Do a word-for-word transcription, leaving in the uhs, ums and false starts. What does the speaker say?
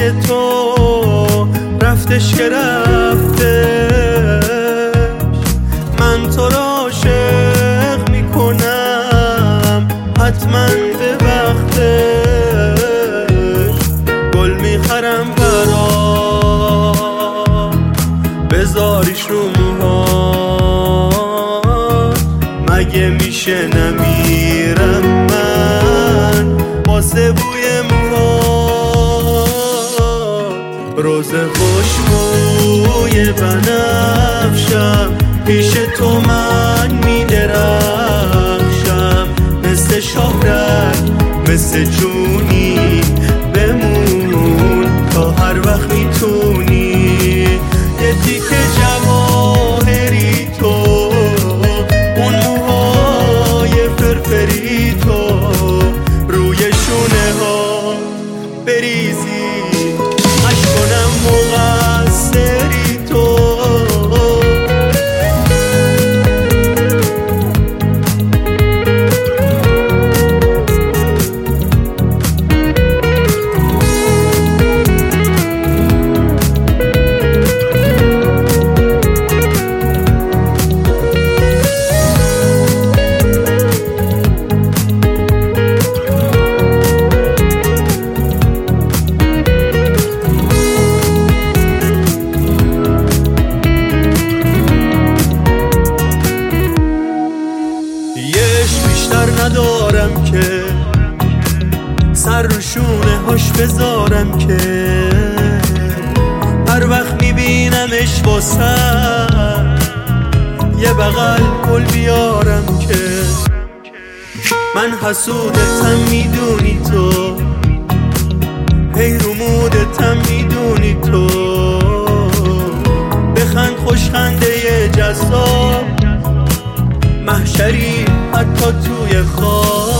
تو رفتش که رفتش، من تو را عاشق میکنم حتما به وقتش. گل میخرم برات بذاریش رو موهات، مگه میشه نمیرم من واسه بوی موهات. روز خوشبوی بنفشم پیش تو من میدرخشم، مثل شهرت مثل جونی بمون تا هر وقت میتونی. یه تیکه جواهری تو، اون موهای فرفری تو، روی شونه ها بریزی اش کنم مقصری تو. بیشتر ندارم که سر رو شونه هاش بذارم که هر وقت میبینمش واسم یه بغل گل بیارم که من حسودتم میدونی تو، هی رو مودتم میدونی تو. بخند خوشخنده جذاب محشری حتی توی خواب.